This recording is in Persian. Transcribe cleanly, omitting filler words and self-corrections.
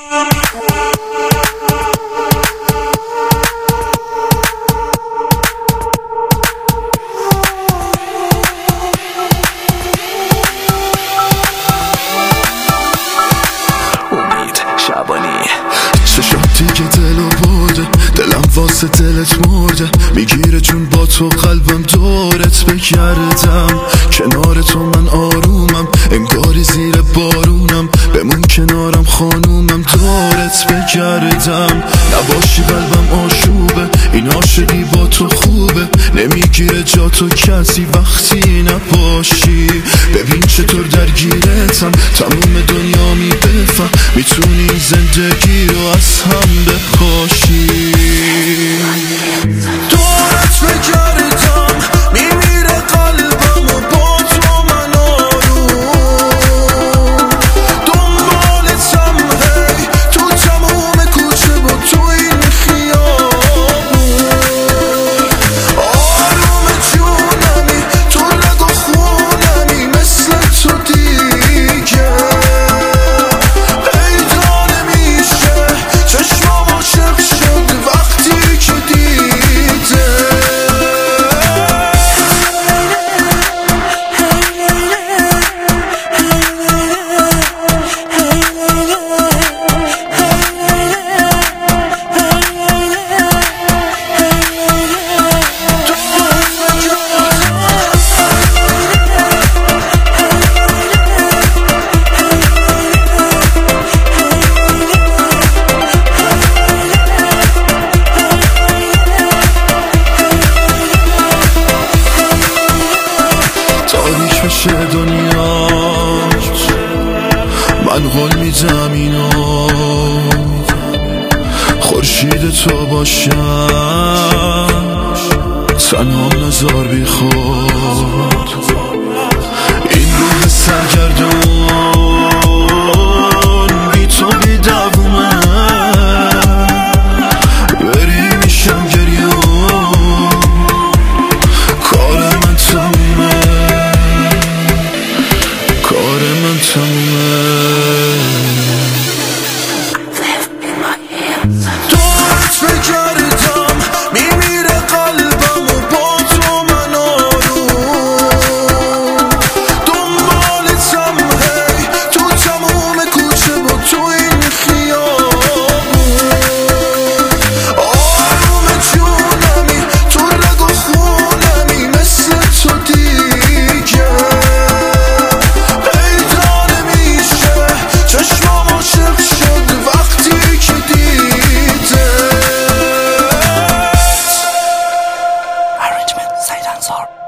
که دلو برده، دلم واسه دلت مرده، میگیره چون با تو قلبم دورت بگردم. کنار تو من آرومم، انگاری زیر بارونم، بمون کنارم خانومم، دورت بگردم. نباشی قلبم آشوبه، این عاشقی با تو خوبه، نمیگیره جا تو کسی وقتی نباشی. ببین چطور درگیرتم، تموم دنیا میبفهم، میتونی زندگی رو از هم بپاشی. دورت بگردم، میمیره قلبم و با تو من آروم. دنبالتم هی تو تموم کوچه و تو این خیابون. آروم جونمی تو رگ و خونمی، مثل تو دیگه پیدا نمیشه. چشمام عاشق شد وقتی که دیده. تاریک بشه دنیات، من قول میدم اینو، خورشید تو باشم، تنهام نزار بی خود. این روح سرگردون بی تو بی دوومه، بری میشم گریون، کار من تمومه، کار من تمومه. دورت بگردم، میمیره قلبم و با تو من آروم. دنبالتم هی تو تموم کوچه و تو این خیابون. آروم جونمی تو رگ و خونمی، مثل تو دیگه پیدا نمیشه. چشمام عاشق شد وقتی که دیده. Arrangement Side Answer.